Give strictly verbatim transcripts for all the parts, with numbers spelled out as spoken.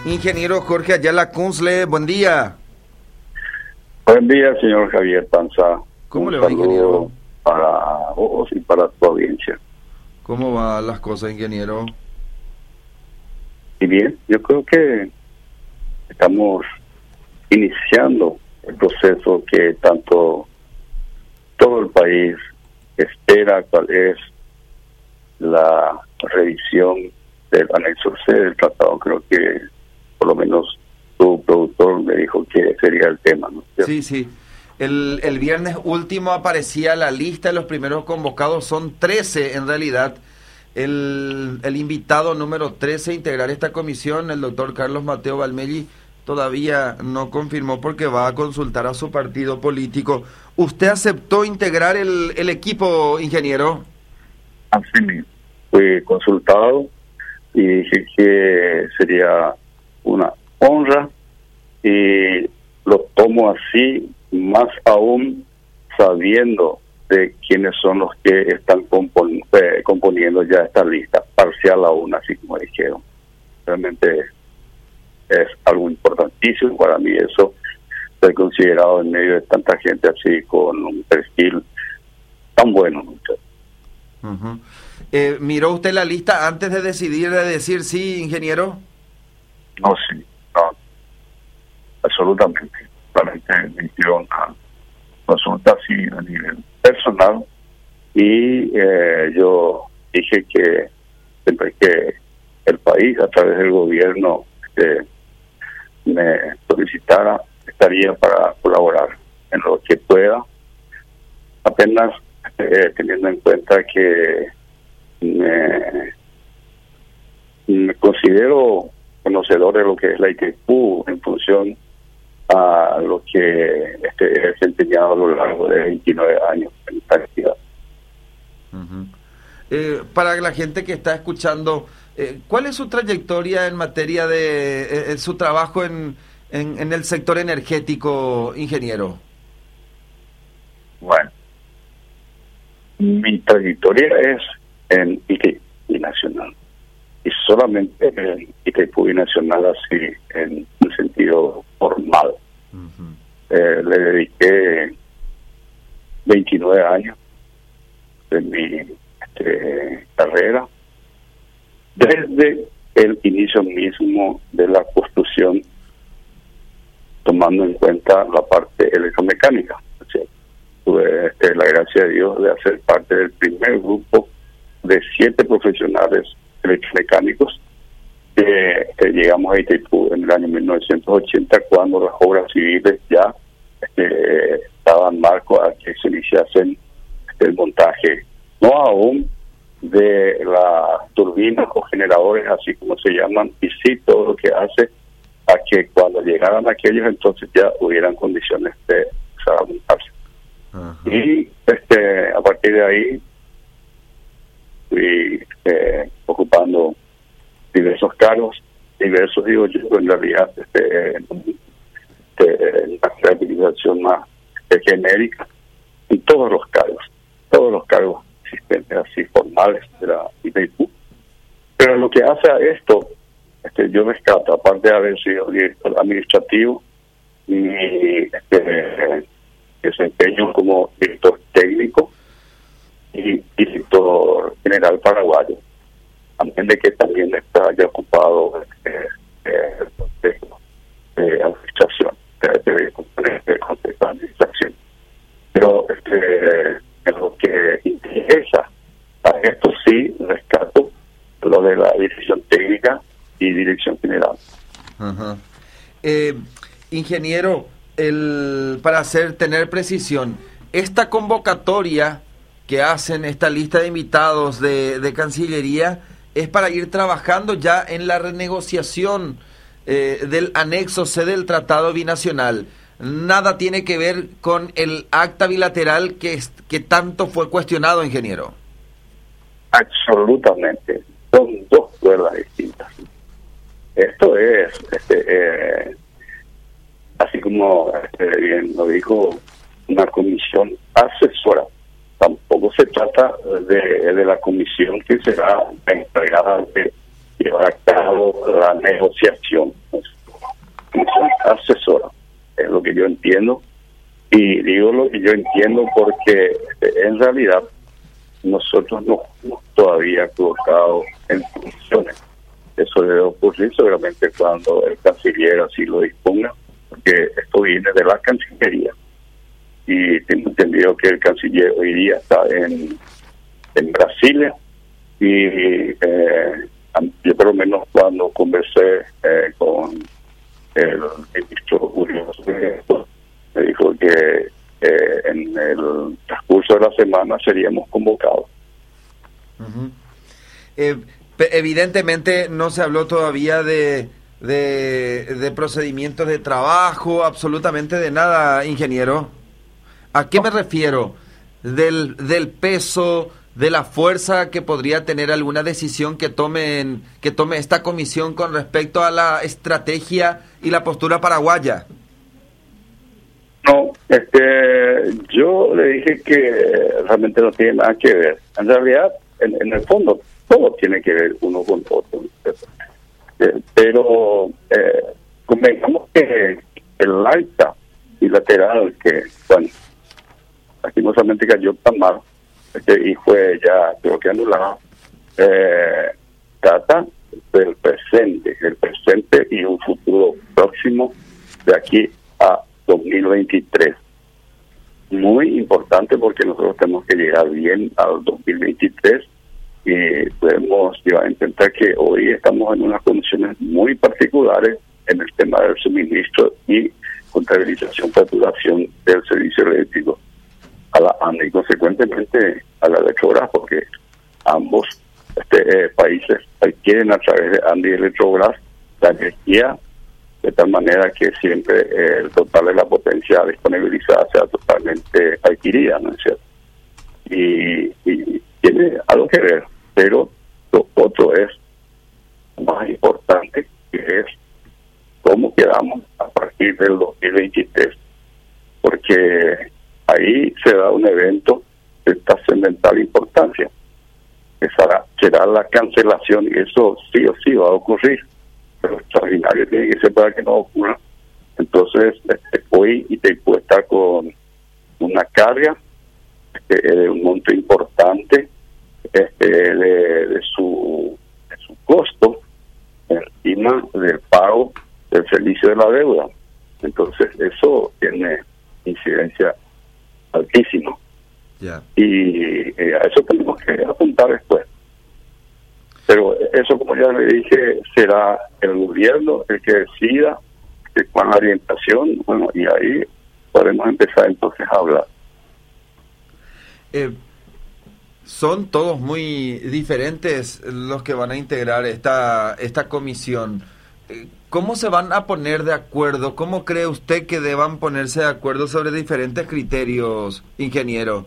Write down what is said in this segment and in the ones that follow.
Ingeniero Jorge Ayala Kunzle, buen día. Buen día, señor Javier Panza. ¿Cómo Un le va, ingeniero? saludo para vos y para tu audiencia. ¿Cómo van las cosas, ingeniero? Y bien, yo creo que estamos iniciando el proceso que tanto todo el país espera, cuál es la revisión del anexo C del tratado. Creo que por lo menos tu productor me dijo que sería el tema, ¿no? Sí, sí. El, el viernes último aparecía la lista de los primeros convocados, son trece en realidad. El, el invitado número trece a integrar esta comisión, el doctor Carlos Mateo Valmelli, todavía no confirmó porque va a consultar a su partido político. ¿Usted aceptó integrar el, el equipo, ingeniero? Así mismo. Fui consultado y dije que sería una honra y lo tomo así, más aún sabiendo de quiénes son los que están compon eh, componiendo ya esta lista, parcial aún, así como dijeron. Realmente es algo importantísimo para mí eso, ser considerado en medio de tanta gente así, con un perfil tan bueno. Uh-huh. eh, ¿Miró usted la lista antes de decidir, de decir sí, ingeniero? No, sí, no, absolutamente. Realmente me hicieron una consulta así a nivel personal y eh, yo dije que siempre que el país a través del gobierno eh, me solicitara, estaría para colaborar en lo que pueda, apenas eh, teniendo en cuenta que me, me considero conocedor de lo que es la I T I P U en función a lo que este, he desempeñado a lo largo de veintinueve años en esta actividad. Uh-huh. Eh, para la gente que está escuchando, eh, ¿cuál es su trayectoria en materia de eh, su trabajo en, en, en el sector energético, ingeniero? Bueno, mi trayectoria es en I T I P U nacional y solamente en I T I P U nacional así en un sentido formal. Uh-huh. Eh, le dediqué veintinueve años de mi este, carrera, desde el inicio mismo de la construcción, tomando en cuenta la parte electromecánica. O sea, tuve este, la gracia de Dios de hacer parte del primer grupo de siete profesionales electromecánicos que, que llegamos a I T I P U en el año mil novecientos ochenta, cuando las obras civiles ya este, estaban marco a que se iniciasen el montaje, no aún de las turbinas o generadores, así como se llaman, y sí todo lo que hace a que cuando llegaran aquellos entonces ya hubieran condiciones de empezar a montarse. Uh-huh. Y este, a partir de ahí fui eh, ocupando diversos cargos, diversos digo yo, en realidad este, este, una caracterización más eh, genérica, en todos los cargos, todos los cargos existentes así formales de la I T I P U. Pero lo que hace a esto, este, yo rescato, aparte de haber sido director administrativo y este, desempeño como director técnico y director general paraguayo, también de que también está ya ocupado eh, eh, el consejo de administración, de consejo de administración. Pero este, en lo que interesa a esto sí rescato lo de la dirección técnica y dirección general. Uh-huh. eh, ingeniero, el para hacer tener precisión, esta convocatoria que hacen, esta lista de invitados de, de Cancillería, es para ir trabajando ya en la renegociación eh, del anexo C del Tratado Binacional. Nada tiene que ver con el acta bilateral que, que tanto fue cuestionado, ingeniero. Absolutamente. Son dos cuerdas distintas. Esto es, este, eh, así como este, bien lo dijo, una comisión asesora. Tampoco se trata de, de la comisión que será encargada de llevar a cabo la negociación. O asesora, es lo que yo entiendo. Y digo lo que yo entiendo porque en realidad nosotros no hemos todavía colocado en funciones. Eso debe ocurrir seguramente cuando el canciller así lo disponga, porque esto viene de la Cancillería. Y tengo entendido que el canciller hoy día está en, en Brasilia. Y eh, yo por lo menos cuando conversé eh, con el ministro Julio Soto, me dijo que eh, en el transcurso de la semana seríamos convocados. Uh-huh. Eh, evidentemente no se habló todavía de, de, de procedimientos de trabajo, absolutamente de nada, ingeniero. ¿A qué me refiero? Del, del peso, de la fuerza que podría tener alguna decisión que tomen, que tome esta comisión con respecto a la estrategia y la postura paraguaya. No, este, yo le dije que realmente no tiene nada que ver. En realidad, en, en el fondo, todo tiene que ver uno con otro. Eh, pero eh, convengamos que el alta bilateral que, bueno, lastimosamente cayó tan mal, este, y fue ya, creo que anulado, eh, trata del presente, el presente y un futuro próximo de aquí a dos mil veintitrés. Muy importante porque nosotros tenemos que llegar bien al dos mil veintitrés y podemos llevar en cuenta que hoy estamos en unas condiciones muy particulares en el tema del suministro y contabilización, facturación del servicio eléctrico a la A N D y consecuentemente a la Electrobras, porque ambos este, eh, países adquieren a través de A N D y Electrobras la energía de tal manera que siempre eh, el total de la potencia disponibilizada sea totalmente adquirida, ¿no es cierto? Y, y tiene algo que ver, pero lo otro es más importante, que es cómo quedamos a partir del dos mil veintitrés, porque ahí se da un evento de trascendental importancia, que será, será la cancelación, y eso sí o sí va a ocurrir, pero extraordinario tiene que ser para que no ocurra. Entonces, este, hoy y te cuesta con una carga este, de un monto importante este, de, de, su, de su costo encima del pago del servicio de la deuda. Entonces, eso tiene incidencia altísima. Yeah. Y eh, a eso tenemos que apuntar después. Pero eso, como ya le dije, será el gobierno el que decida que con la orientación, bueno, y ahí podemos empezar entonces a hablar. Eh, son todos muy diferentes los que van a integrar esta, esta comisión. Eh, ¿Cómo se van a poner de acuerdo? ¿Cómo cree usted que deban ponerse de acuerdo sobre diferentes criterios, ingeniero?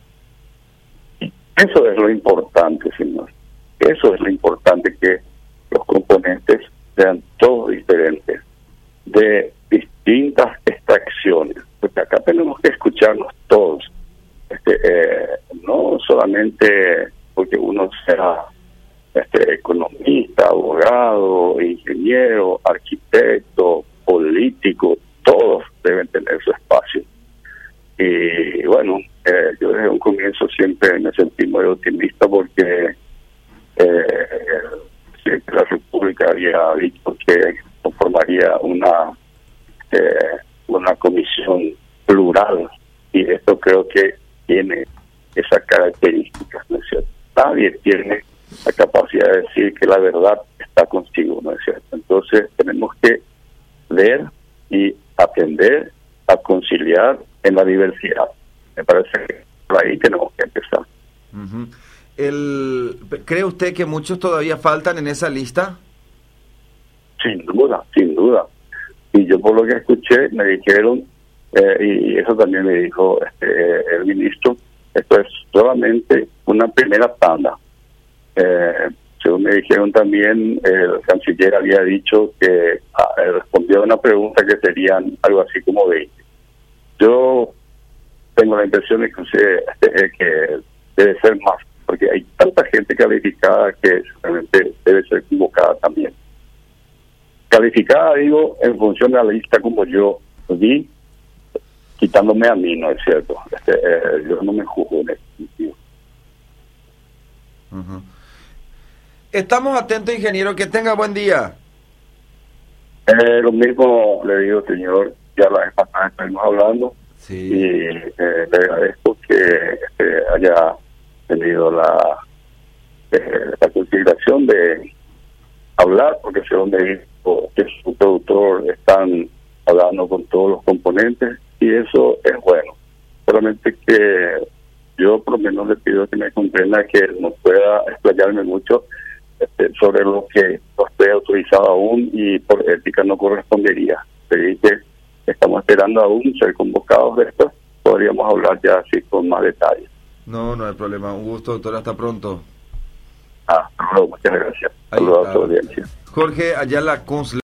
Eso es lo importante, señor. Eso es lo importante, que los componentes sean todos diferentes, de distintas extracciones, porque acá tenemos que escucharnos todos, este, eh, no solamente porque uno sea este, economista, abogado, ingeniero, arquitecto, político, todos deben tener su espacio. Y bueno, eh, yo desde un comienzo siempre me sentí muy optimista porque Eh, siempre la República había dicho que conformaría una eh, una comisión plural, y esto creo que tiene esa característica, ¿no es cierto? Nadie tiene la capacidad de decir que la verdad está consigo, ¿no es cierto? Entonces tenemos que ver y aprender a conciliar en la diversidad. Me parece que por ahí tenemos que empezar. Uh-huh. El, ¿Cree usted que muchos todavía faltan en esa lista? Sin duda, sin duda. Y yo por lo que escuché me dijeron, eh, y eso también me dijo este, el ministro, esto es solamente una primera tanda. Eh, según me dijeron también, el canciller había dicho que ah, respondió a una pregunta que serían algo así como veinte. Yo tengo la impresión de que, eh, que debe ser más, porque hay tanta gente calificada que realmente debe ser convocada también. calificada, digo, en función de la lista como yo vi, quitándome a mí, no es cierto. Este, eh, yo no me juzgo en ese sentido. Uh-huh. Estamos atentos, ingeniero, que tenga buen día. Eh, lo mismo le digo, señor, ya la vez pasada estuvimos hablando, sí. Y eh, le agradezco que eh, haya tenido la, eh, la consideración de hablar, porque según me dijo que su productor están hablando con todos los componentes, y eso es bueno. Solamente que yo por lo menos le pido que me comprenda que no pueda explayarme mucho este, sobre lo que no esté autorizado aún y por ética no correspondería. Pedí que estamos esperando aún ser convocados después, podríamos hablar ya así con más detalles. No, no hay problema. Un gusto, doctor. Hasta pronto. Ah, no, muchas gracias. Saludos a tu audiencia. Jorge Ayala Kunz.